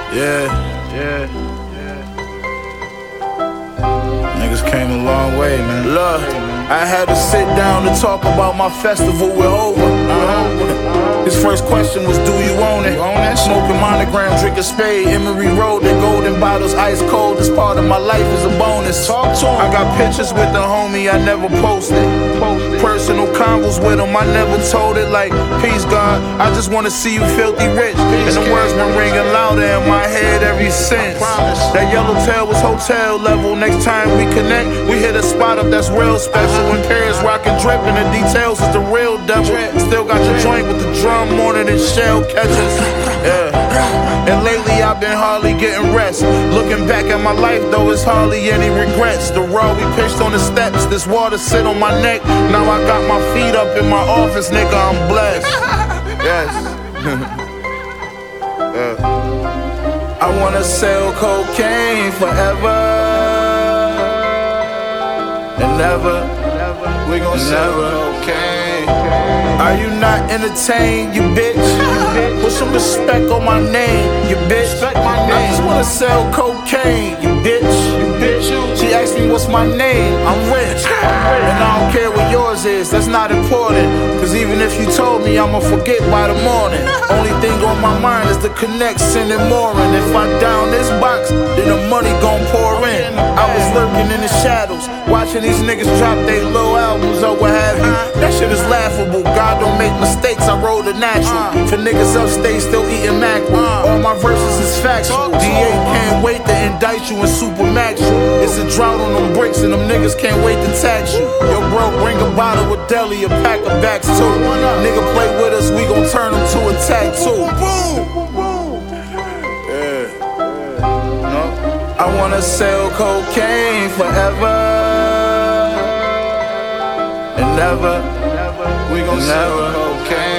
Yeah. Niggas came a long way, man. Look, I had to sit down to talk about my festival with Hova. His first question was, do you own it? Smoking Monogram, drinking Spade, Emery Road, the golden bottles, ice cold. This part of my life is a bonus. Talk to him. I got pictures with the homie, I never posted. Personal convos with him, I never told it. Like, peace God, I just wanna see you filthy rich. And the words been ringing louder in my head ever since. That Yellowtail was hotel level. Next time we connect, we hit a spot up that's real special. In Paris, rockin' drip, and the details is the real devil. Still got the joint with the drum more than shell catches. Yeah. And lately I've been hardly getting rest. Looking back at my life though, it's hardly any regrets. The raw we pitched on the steps, this water sit on my neck. Now I got my feet up in my office, nigga, I'm blessed. Yes. I wanna sell cocaine forever and never. We gon' sell cocaine. Are you not entertained, you bitch? Put some respect on my name, you bitch. I just wanna sell cocaine, you bitch. She asked me what's my name, I'm rich. And I don't care what yours is, that's not important. Cause even if you told me, I'ma forget by the morning. Only thing on my mind is the connect, sending more. And if I down this box, then the money gon' pour in. I was lurking in the shadows, watching these niggas drop they little albums or what have you. That shit is laughable, God don't make mistakes, I roll the natural. For niggas upstate still eating mackerel, all my verses is factual. DA can't wait to indict you in Supermax. It's a drought on them bricks and them niggas can't wait to tax you. Yo bro, bring a bottle of deli, a pack of backs too. Nigga play with us, we gon' turn him to a tattoo. I wanna sell cocaine forever and never. We gon' sell cocaine.